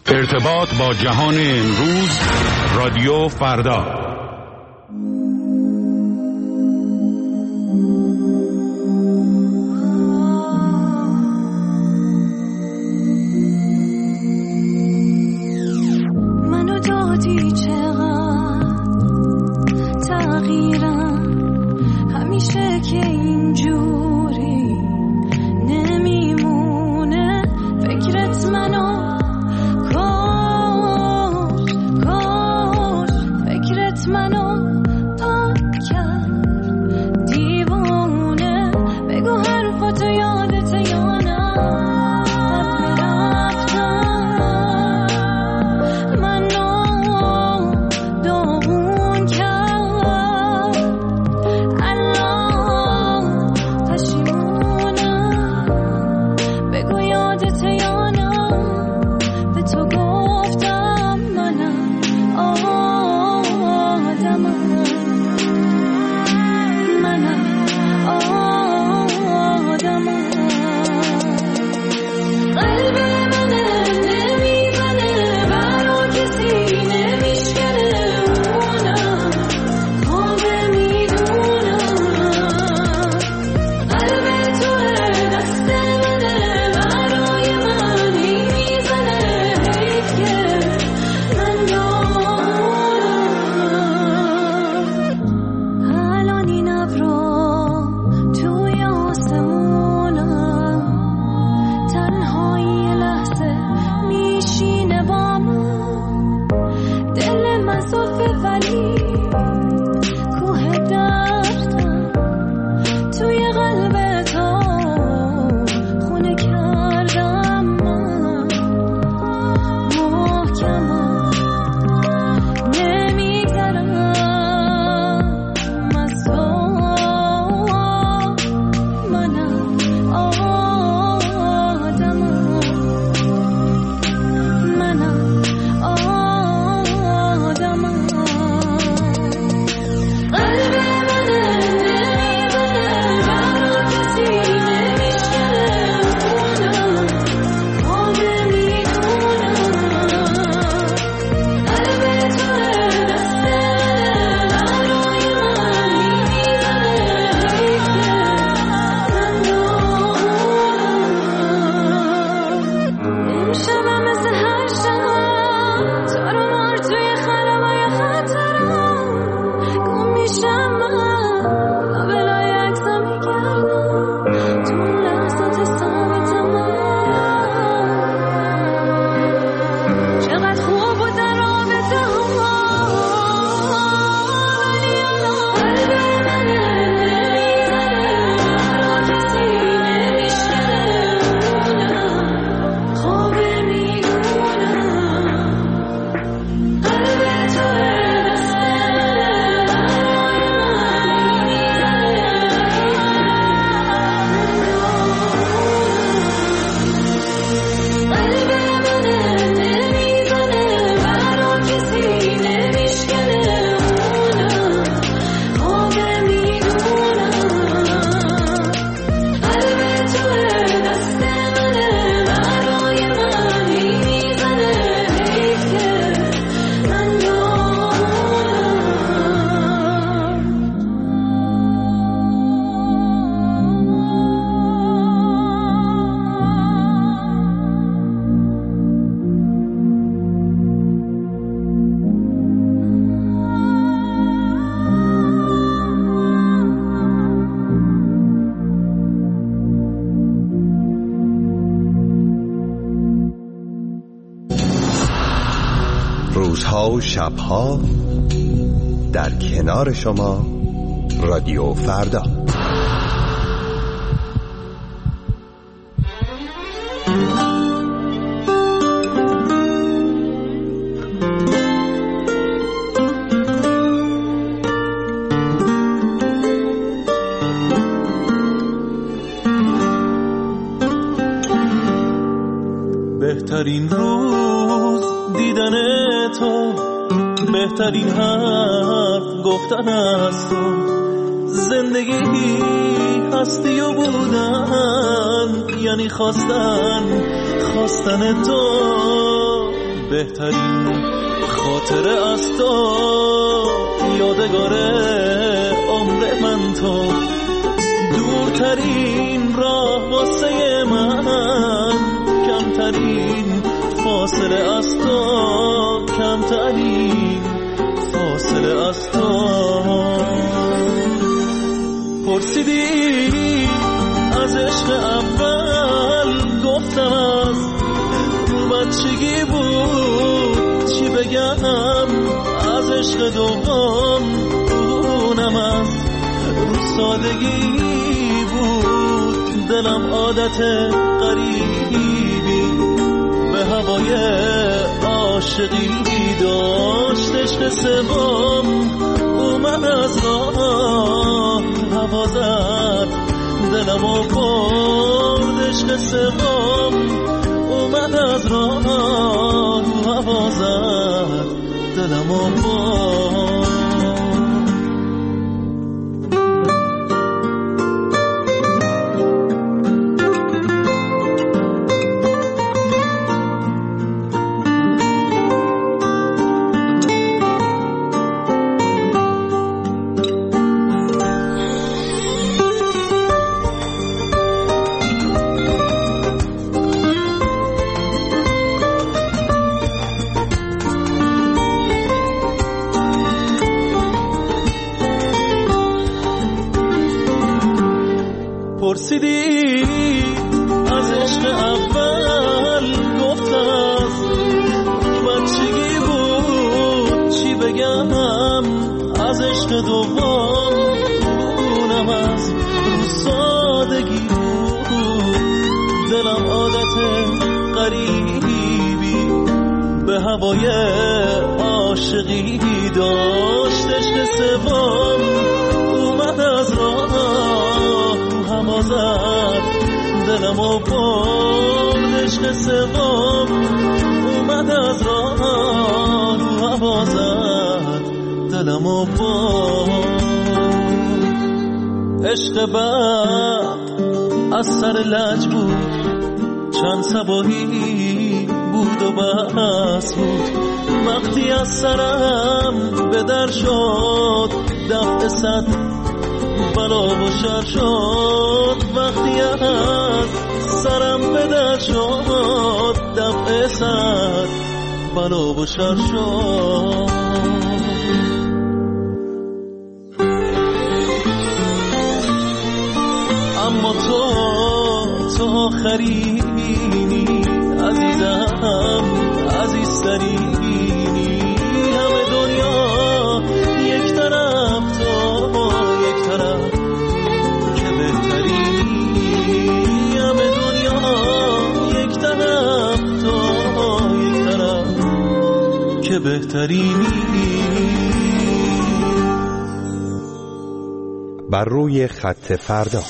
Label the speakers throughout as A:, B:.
A: ارتباط با جهان امروز، رادیو فردا.
B: روزها و شبها در کنار شما، رادیو فردا.
C: بهترین روز دیدن تو، بهترین حرف گفتن از تو، زندگی هستی و بودن یعنی خواستن تو. بهترین خاطره از تو، یادگار عمر من تو، دورترین راه واسه من، کمترین فاصله از تو، کمترین فاصله از تو. پرسیدی از عشق اول، گفتم از بچگی بود، چی بگم از عشق دوم، اونم از رو سادگی بود، دلم عادت غریبی به هوای عاشقی داشت. عشق سوم اومد از راه، هوا زد دلمو برد. عشق سوم اومد از راه، هوا زد دلمو برد. پرسیدی از عشق اول، گفتم بچگی بود، چی بگم از عشق دوم، اونم از رو سادگی بود، دلم عادت غریبی به هوای عاشقی داشت. عشق سوم اومد از راه، هوا زد دلمو برد. عشق سوم اومد از راه، هوا زد دلمو برد. عشق بعد از سر لج بود، چند صباحی بود و بس بود، وقتی از سرم به در شد، دفع صد بلا و شر شد. وقتی از سرم به در شد، دفع صد بلا و شر شد. اما تو آخرینی عزیزم، عزیزترینی. همه دنیا یک طرف، تو یک طرف که بهترینی. همه دنیا یک طرف، تو یک طرف که بهترینی.
B: بر روی خط فردا.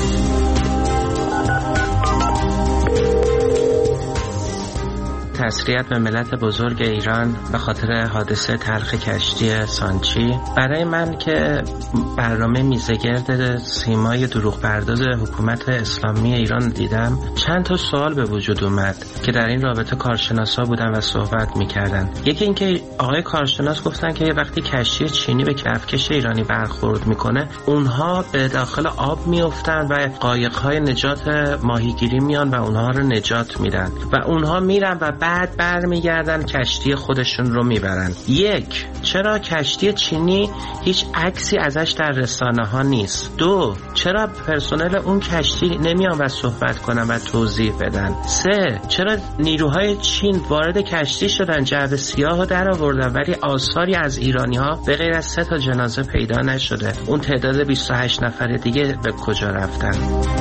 D: تسلیت به ملت بزرگ ایران به خاطر حادثه تلخ کشتی سانچی. برای من که برنامه میزگرد سیمای دروغ پرداز حکومت اسلامی ایران دیدم، چند تا سوال به وجود اومد که در این رابطه کارشناسا بودن و صحبت میکردن. یکی این که آقای کارشناس گفتن که وقتی کشتی چینی به کفکش ایرانی برخورد میکنه، اونها به داخل آب میافتن و قایق‌های نجات ماهیگیری میان و اونها رو نجات میدن و اونها میرن و بعد برمیگردن کشتی خودشون رو میبرن. یک، چرا کشتی چینی هیچ عکسی ازش در رسانه ها نیست؟ دو، چرا پرسنل اون کشتی نمیان و صحبت کنن و توضیح بدن؟ سه، چرا نیروهای چین وارد کشتی شدن، جعبه سیاه رو در آوردن ولی آثاری از ایرانی ها به غیر از 3 تا جنازه پیدا نشده؟ اون تعداد 28 نفر دیگه به کجا رفتن؟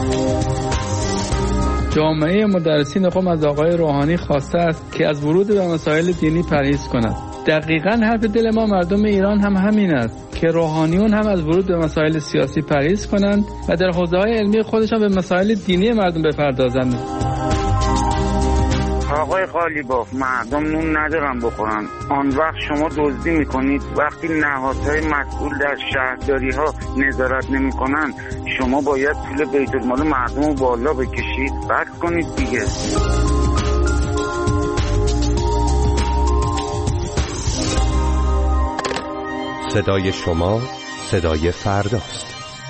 E: جامعه مدرسین قم از آقای روحانی خواسته است که از ورود به مسائل دینی پرهیز کند. دقیقاً حرف دل ما مردم ایران هم همین است که روحانیون هم از ورود به مسائل سیاسی پرهیز کنند و در حوزه‌های علمی خودشان به مسائل دینی مردم بپردازند.
F: آقای قالیباف، مردم نون ندارن بخورن. آن وقت شما دزدی میکنید. وقتی نهادهای مسئول در شهرداری ها نظارت نمیکنن، شما باید پول بیت المال مردم رو بالا بکشید. بس کنید دیگه.
B: صدای شما، صدای فرداست.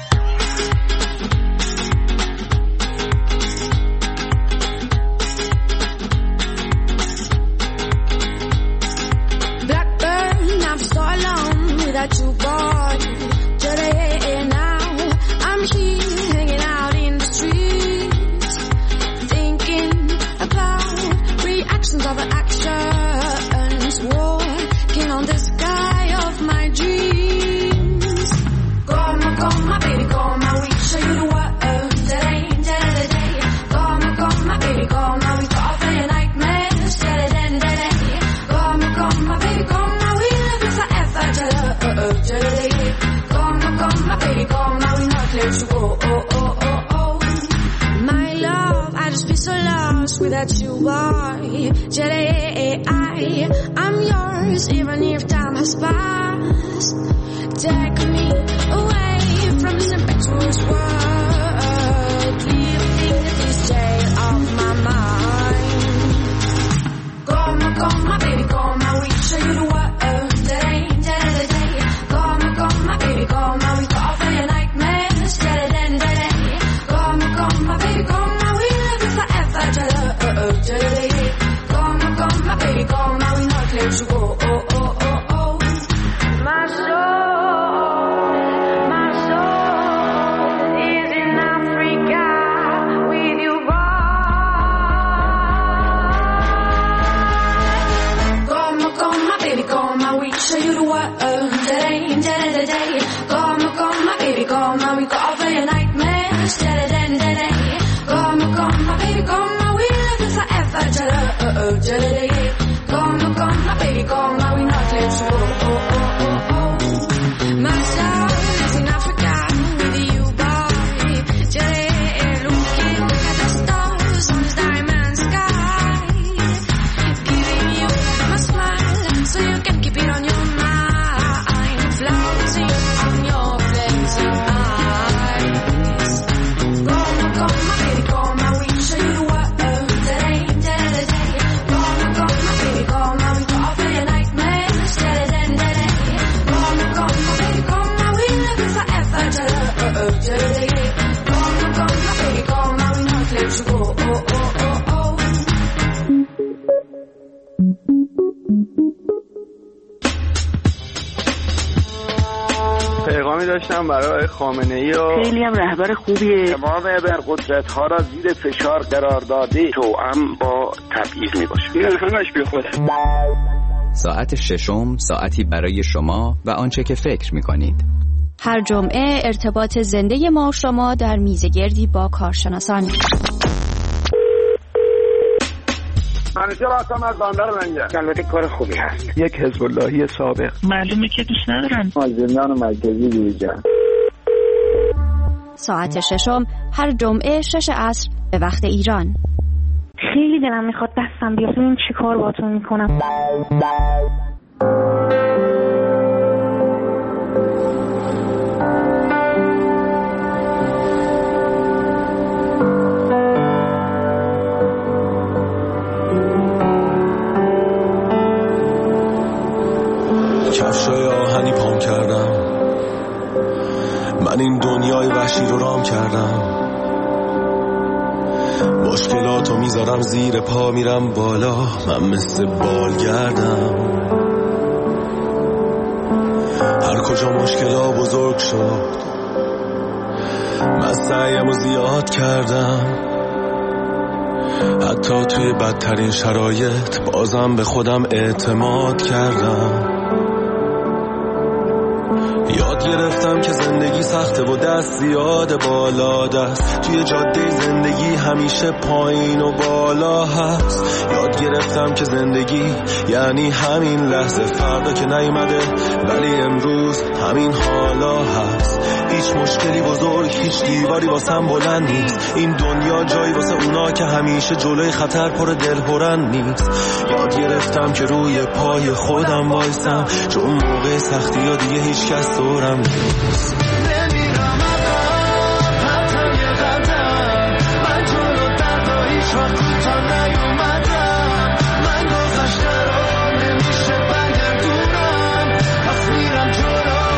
G: That you are Jedi, I'm yours even if time has passed. Take me away from this impetuous world, leaving this jail of my mind. Come, my baby, come, I will show you the world. Jedi, come, my baby, come, I will go off in your nightmares. Jedi, come, my baby, come, I will live it forever. Jedi, come, my baby, come, I will not let you go. My soul is in Africa with you, boy. Come, my baby, come, I will show you the world. Jedi, come, my baby, come, I will go over your nightmares. Jedi, come, my baby, come, I will live it forever. Jedi, come, my baby, come, I will not let you go. My soul is in Africa with you, boy. Jedi, looking at the stars on this diamond sky, giving you my smile so you can keep it on your mind, floating on your blazing eyes. Come, my baby, come, I will show you the world. Come, my baby, come, I will go off in your nightmares. Come, my baby, come, I will live it forever. Come, my baby, come, I will not let you go.
H: پیغامی داشتم برای خامنه‌ای و
I: خیلی هم رهبر خوبیه.
H: تمام ابرقدرت‌ها را زیر فشار قرار داده توأم با تبعیض میباشه. این همش بی خوده.
J: ساعت ششم، ساعتی برای شما و آنچه که فکر می‌کنید.
K: هر جمعه ارتباط زنده ما و شما در میزگردی با کارشناسان.
H: منیجر هستم از بندر منجر. البته کار خوبی هست.
E: یک حزب اللهی سابق.
I: معلومه که دوست ندارن.
H: زندان مرکزی دیجا.
K: ساعت ششم هر جمعه 6 عصر به وقت ایران.
I: خیلی دلم میخواد دستم بیاد ببینم چی کار باهاتون میکنم.
L: کفشای آهنی پام کردم، من این دنیای وحشی رو رام کردم. مشکلاتو میذارم زیر پا میرم بالا، من مثل بالگردم. هر کجا مشکلا بزرگ شد من سعیمو زیاد کردم. حتی توی بدترین شرایط بازم به خودم اعتماد کردم. یاد گرفتم که زندگی سخته و دست زیاد بالا دست، توی جاده زندگی همیشه پایین و بالا هست. یاد گرفتم که زندگی یعنی همین لحظه، فردا که نیومده ولی امروز همین حالا هست. هیچ مشکلی بزرگ، هیچ دیواری واسم بلند نیست. این دنیا جایی واسه اونا که همیشه جلوی خطر پر دلهرن نیست. یاد گرفتم که روی پای خودم وایسم، چون موقع سختی ها دیگه هیچ کس دورم نیست. نمیرم حتی یه قدم، من جلو دردا هیچ وقت کوتاه نیومدم. من گذشته رو نمیشه برگردونم، پس میرم جلو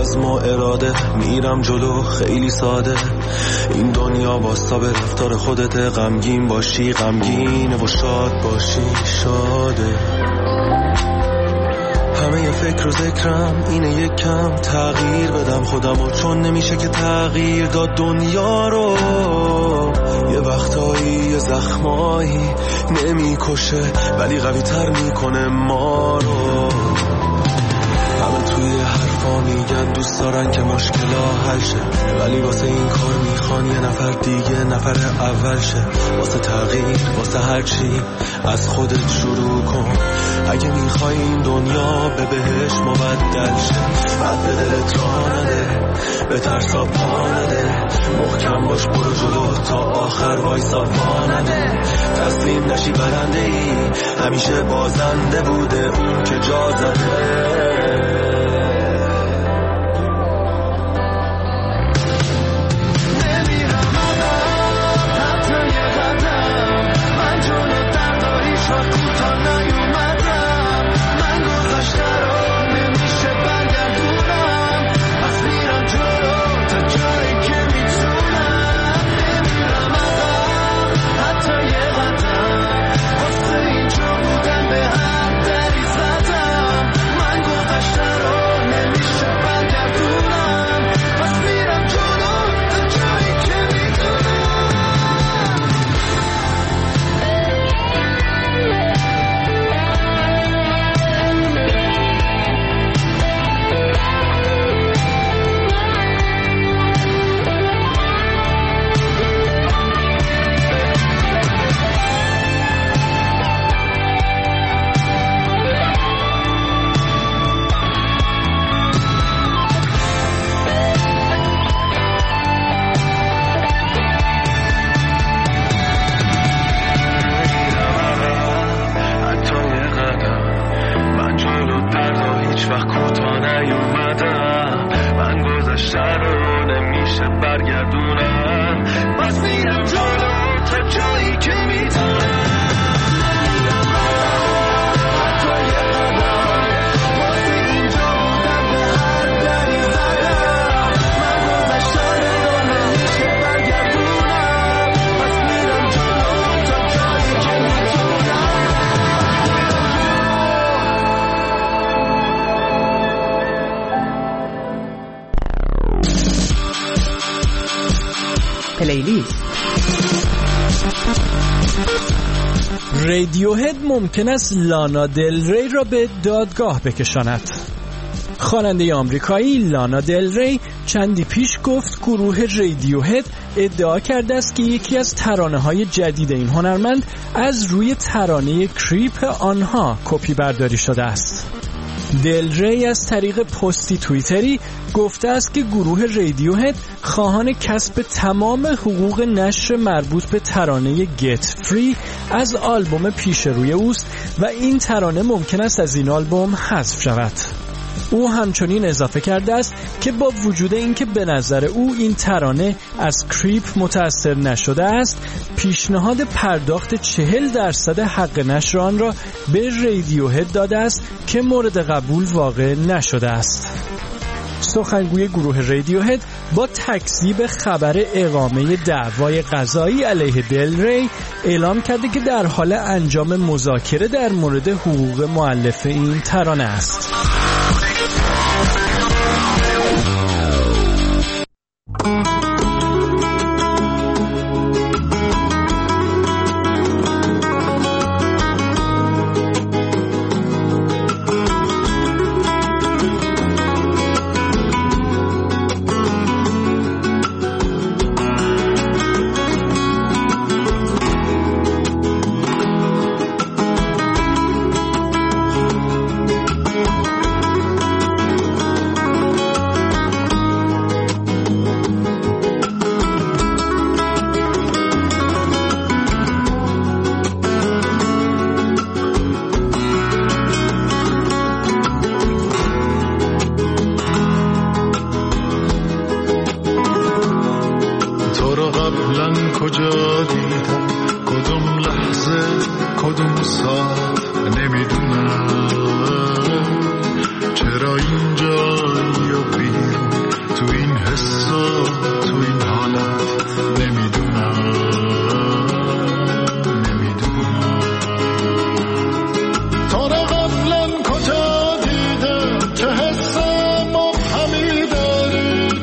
L: عزم و اراده میرم جلو خیلی ساده. این دنیا باستا به رفتار خودت، غمگین باشی غمگینه و شاد باشی شاده. همه فکر و ذکرم اینه یک کم تغییر بدم خودمو، چون نمیشه که تغییر داد دنیا رو. یه وقتایی یه زخمایی نمیکشه ولی قوی تر میکنه ما رو. همه توی حرفا میگن دوست دارن که مشکلا حل شه، ولی واسه این کار میخوان یه نفر دیگه نفر اول شه. واسه تغییر واسه هر چی از خودت شروع کن. اگه میخوای این دنیا به بهش مبدل شه، بعد به دلت راه نده، به ترسا پا نده، محکم باش برو جلو تا آخر وایسا پا نده. تسلیم نشی برنده ای، همیشه بازنده بوده اون که جا زده.
M: پلیلیست. رادیوهد ممکن است لانا دل ری را به دادگاه بکشاند. خواننده آمریکایی لانا دل ری چندی پیش گفت گروه رادیوهد ادعا کرده است که یکی از ترانه‌های جدید این هنرمند از روی ترانه کریپ آنها کپی برداری شده است. دل ری از طریق پستی توییتری گفته است که گروه رادیوهد خواهان کسب تمام حقوق نشر مربوط به ترانه Get Free از آلبوم پیش روی اوست و این ترانه ممکن است از این آلبوم حذف شود. او همچنین اضافه کرده است که با وجود اینکه به نظر او این ترانه از کریپ متأثر نشده است، پیشنهاد پرداخت 40% حق نشر آن را به رادیوهد داده است که مورد قبول واقع نشده است. سخنگوی گروه رادیوهد با تکذیب خبر اقامه دعوای قضایی علیه دل ری اعلام کرده که در حال انجام مذاکره در مورد حقوق مؤلف این ترانه است.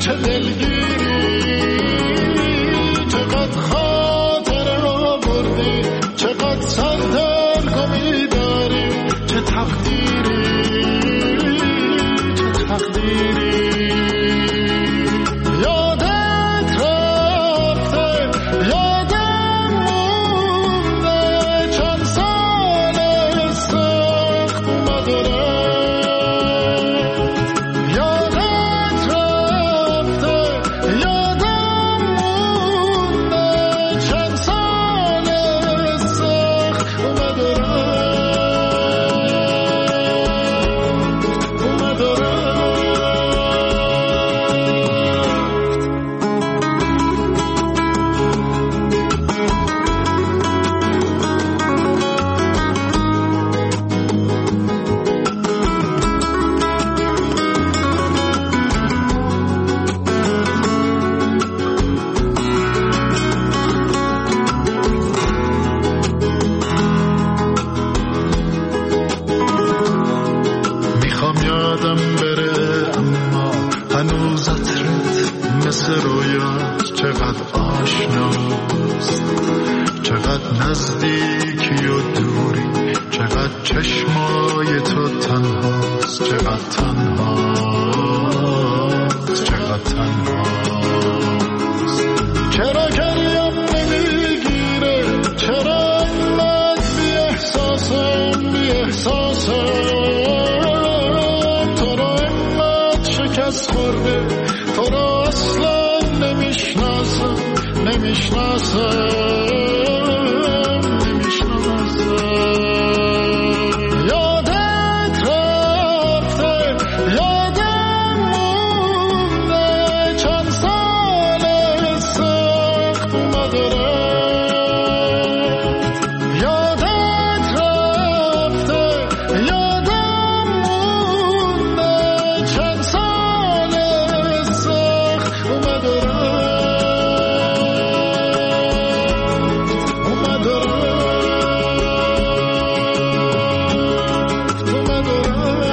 N: چه دلگیری، چقدر خاطر آوردی، چقدر سردرگمی داری، چه تقدیری، چه تقدیری. یادت رفته، یادم مونده، چند سال سخت اومد و رفت. یادت رفته، یادم مونده، چند سال سخت اومد و رفت، اومد و رفت. میخوام یادم بره اما هنوز عطرت مثل رویاست، چقدر آشناست، چقدر نزدیکی و دوری، چقدر چشمای تو تنهاست، چقدر تنهاست، چقدر تنهاست. چرا گریم نمیگیره، چرا انقدر بی احساسم، بی احساسم. تو رو انقدر شکست خورده، تو رو اصلا نمیشناسم، نمیشناسم، نمیشناسم. یادت رفته، یادم مونده، چند سال سخت اومد و رفت. یادت رفته، یادم مونده، چند سال سخت اومد و رفت، اومد و رفت، اومد و رفت، اومد و رفت.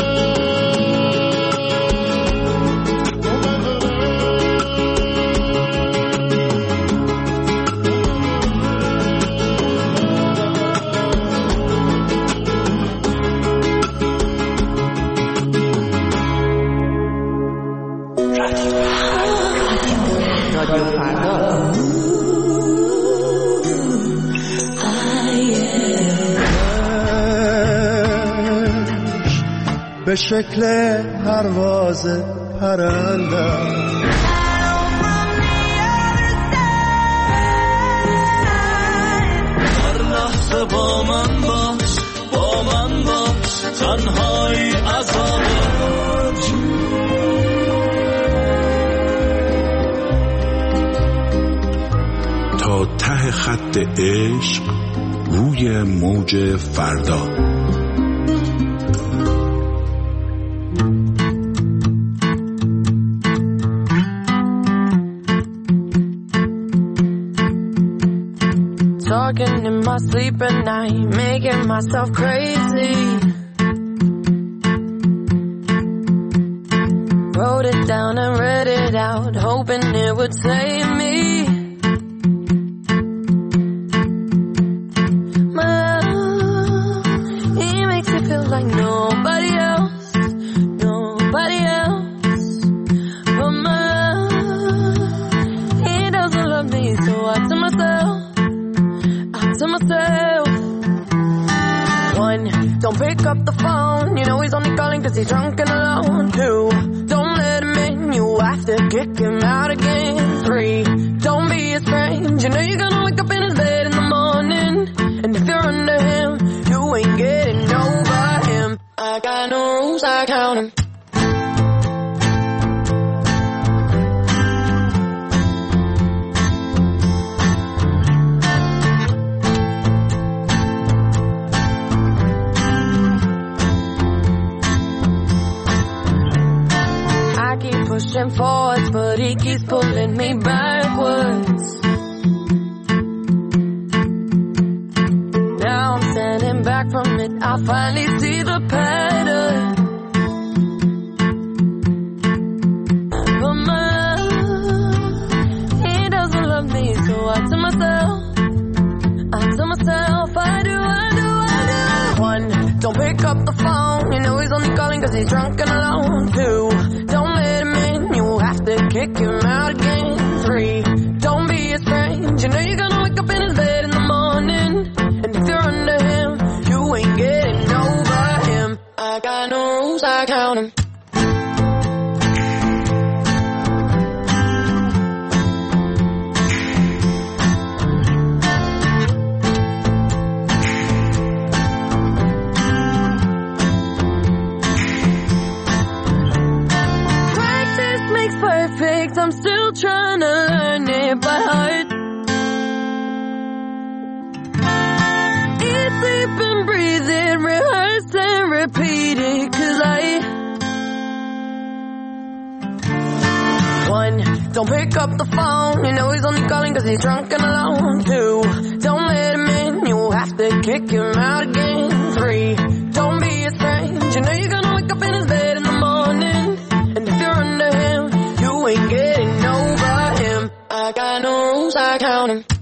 C: به شکل پرواز پرنده
N: هر لحظه با من باش، با من باش، تنهایی عذابه.
A: تا ته خط عشق روی موج فردا.
O: Talking in my sleep at night, making myself crazy. Wrote it down and read it out, hoping it would save me. My love, he makes me feel like nobody else, nobody else. But my love, he doesn't love me, so I tell myself, to myself. One, don't pick up the phone, you know he's only calling cause he's drunk and alone. Two, don't let him in, you have to kick him out again. Three, don't be his friend, you know you're gonna wake up in his bed in the morning. And if you're under him, you ain't getting over him. I got no rules, I count him. Pushing forwards, but he keeps pulling me backwards. Now I'm standing back from it, I finally see the pattern. But my cause he's drunk and alone. 2, don't let him in, you'll have to kick him out again. 3, don't be his friend, you know you're gonna wake up in his bed in the morning. And if you're under him, you ain't getting over him. I got no rules, I count them. I'm still trying to learn it by heart. Eat, sleep and breathe it, rehearse and repeat it, cause 1, don't pick up the phone, you know he's only calling cause he's drunk and alone. 2, don't let him in, you'll have to kick him out again. 3, don't be his friend, you know you're gonna wake up in his bed in the morning. And if you're under him, you ain't getting over him. I got no rules, I count them.